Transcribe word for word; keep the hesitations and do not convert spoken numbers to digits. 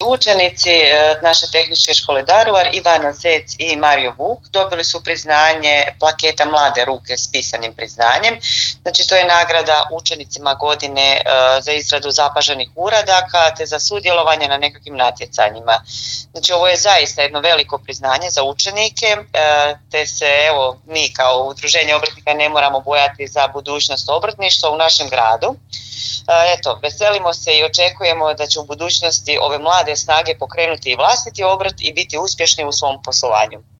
učenici naše tehničke škole Daruvar, Ivana Zec i Mario Vuk, dobili su priznanje plaketa Mlade ruke s pisanim priznanjem. Znači to je nagrada učenicima godine za izradu zapaženih uradaka te za sudjelovanje na nekakvim natjecanjima. Znači ovo je zaista jedno veliko priznanje za učenike, te se evo mi kao udruženje obrtnika ne moramo bojati za budućnost obrtništva u našem gradu. Eto, veselimo se i očekujemo da će u budućnosti ove mlade snage pokrenuti i vlastiti obrt i biti uspješni u svom poslovanju.